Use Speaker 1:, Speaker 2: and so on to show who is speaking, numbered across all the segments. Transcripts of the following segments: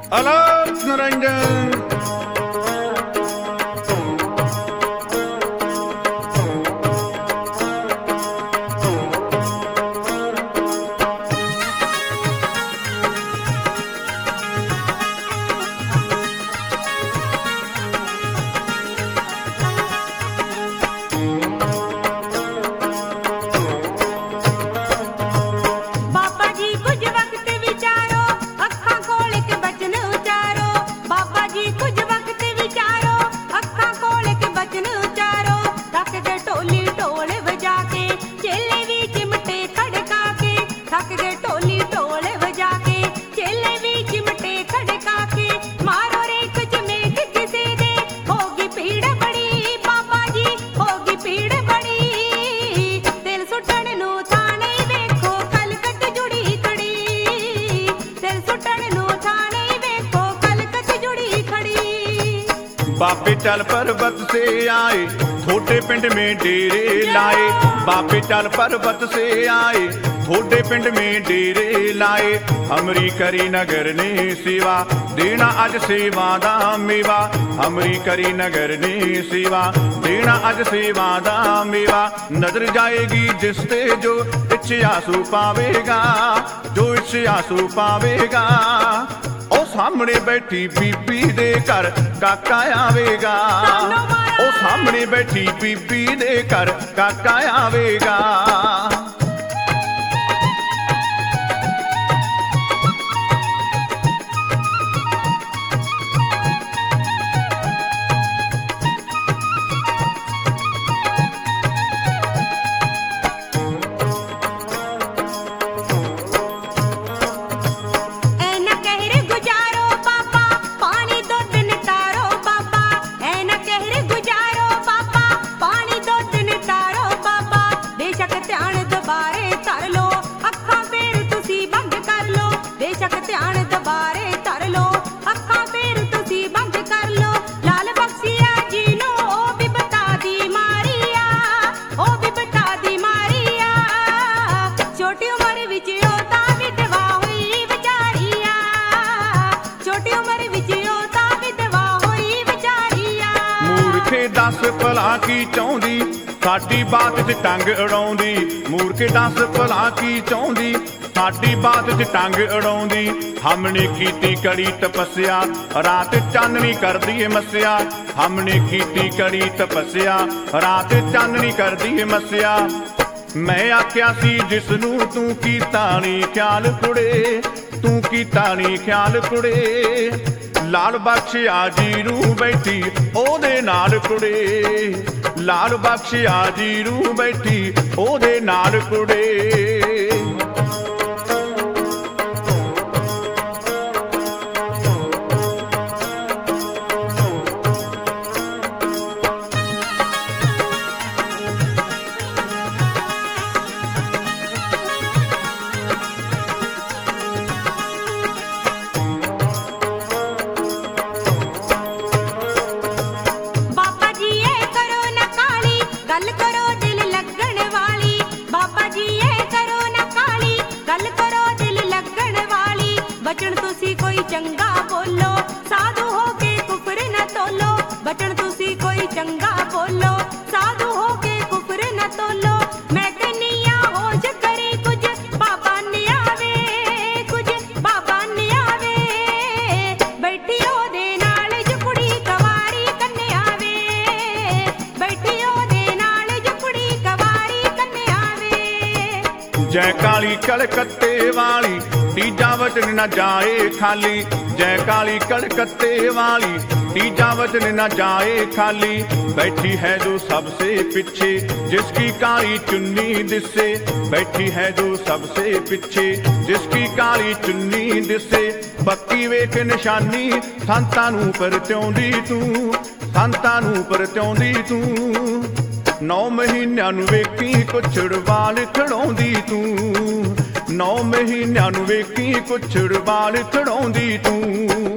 Speaker 1: ਅਲੋਕ ਨਿਰੰਜਨ। बाबे चल पर्वत से आए, थोड़े पिंड में डेरे लाए। बाबे चल पर्वत से आए, थोड़े पिंड में डेरे लाए। हमरी करी नगर ने सेवा, देना अज सेवा दा मेवा। हमरी करी नगर ने सेवा, देना अज सेवा दा मेवा। नजर जाएगी जिस ते जो इच्छा सू पावेगा, जो इच्छा सू पावेगा। ओ सामने बैठी बीबी दे घर काका आवेगा, ओ सामने बैठी बीबी दे घर काका आवेगा। दस भला की चाहुंदी, साडी बात च टंग अड़ाउंदी। मूर्खे दस भला की चाहुंदी, साडी बात च टंग अड़ाउंदी। हमने कीती कड़ी तपस्या, रात चाननी करदी है मस्या। हमने कीती कड़ी तपस्या, रात चाननी करदी है मस्या। मैं आख्या सी जिसनू तू कीता नी ख्याल कुड़े, तू कीता नी ख्याल कुड़े। लाल बख्शिया जी रू बैठी ओदे नाल कुड़े, लाल बख्शिया जी रू बैठी ओदे नाल कुड़े।
Speaker 2: बचन तुसी कोई चंगा बोलो, साधु हो के कुफर न तोलो। बचन तुसी कोई चंगा बोलो, साधु हो के कुफर न तोलो। मैं कन्हैया होश करे कुछ बाबा ने आवे, कुछ बाबा ने आवे। बैठी ओदे नाल जो कुड़ी कवारी कन्ने आवे, बैठी ओदे नाल जो कुड़ी कवारी कन्ने आवे।
Speaker 1: जय काली कलकत्ते वाली, तीजा वचन न जाए खाली। जय काली कलकत्ते वाली, तीजा वचन न जाए खाली। बैठी है जो सबसे पीछे, जिसकी काली चुन्नी दिसे। बैठी है जो सबसे पीछे, जिसकी काली चुन्नी दिसे। पक्की वेख निशानी, संतां नूं परत्योंदी तू, संतां नूं परत्योंदी तू। 9 महीनिਆਂ ਨੂੰ ਵੇਖੀ ਕੁਛੜ ਵਾਲ ਖੜਾਉਂਦੀ ਤੂੰ। 9 ਮਹੀਨਿਆਂ ਨੂੰ ਵੇਖੀ ਕੁਛੜ ਵਾਲ ਖੜਾਉਂਦੀ ਤੂੰ।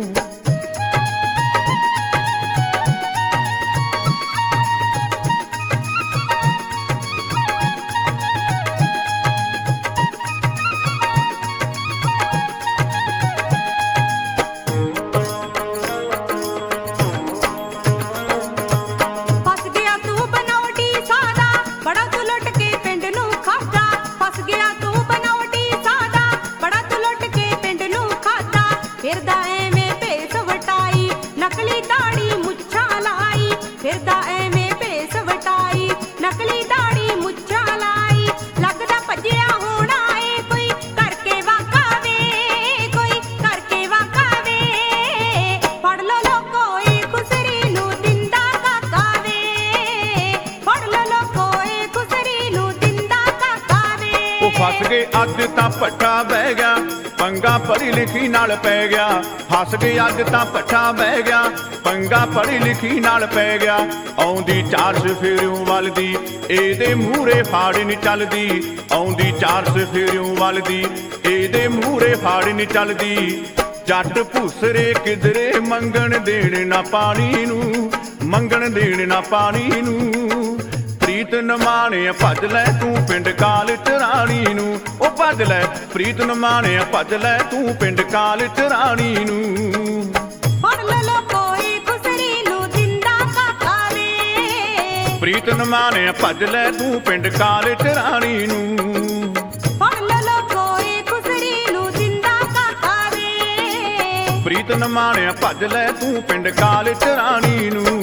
Speaker 1: ਹੱਸ ਕੇ ਅੱਜ ਤਾਂ ਭੱਠਾ ਬਹਿ ਗਿਆ, ਪੰਗਾ ਪੜ੍ਹੀ ਲਿਖੀ ਨਾਲ ਪੈ ਗਿਆ। ਹੱਸ ਕੇ ਅੱਜ ਤਾਂ ਭੱਠਾ ਬਹਿ ਗਿਆ, ਪੰਗਾ ਪੜ੍ਹੀ ਲਿਖੀ ਨਾਲ ਪੈ ਗਿਆ। ਆਉਂਦੀ ਚਾਰ ਸਫੇਰਿਓਂ ਵੱਲਦੀ, ਇਹਦੇ ਮੂਹਰੇ ਫਾੜ ਨੀ ਚੱਲਦੀ। ਆਉਂਦੀ ਚਾਰ ਸਫੇਰਿਓਂ ਵੱਲਦੀ, ਇਹਦੇ ਮੂਹਰੇ ਫਾੜ ਨੀ ਚੱਲਦੀ। ਜੱਟ ਭੁਸਰੇ ਕਿਧਰੇ ਮੰਗਣ ਦੇਣ ਨਾ ਪਾਣੀ ਨੂੰ, ਮੰਗਣ ਦੇਣ ਨਾ ਪਾਣੀ ਨੂੰ। ਪ੍ਰੀਤ ਨਮਾਣਿਆ ਭੱਜ ਲੈ ਤੂੰ ਪਿੰਡ ਕਾਲ ਚਰਾਣੀ ਨੂੰ, ਉਹ ਭੱਜ ਲੈ ਪ੍ਰੀਤ ਨਮਾਣਿਆ ਭੱਜ ਲੈ ਤੂੰ ਪਿੰਡ ਕਾਲ ਚਰਾਣੀ ਨੂੰ।
Speaker 2: ਫੜ ਲੋ ਕੋਈ ਖੁਸਰੀ ਨੂੰ ਜਿੰਦਾ ਕਾਕਾ ਵੇ,
Speaker 1: ਪ੍ਰੀਤ ਨਮਾਣਿਆ ਭੱਜ ਲੈ ਤੂੰ ਪਿੰਡ ਕਾਲ ਚਰਾਣੀ ਨੂੰ।
Speaker 2: ਫੜ ਲੋ ਕੋਈ ਖੁਸਰੀ ਨੂੰ ਜਿੰਦਾ ਕਾਕਾ ਵੇ,
Speaker 1: ਪ੍ਰੀਤ ਨਮਾਣਿਆ ਭੱਜ ਲੈ ਤੂੰ ਪਿੰਡ ਕਾਲ ਚਰਾਣੀ ਨੂੰ।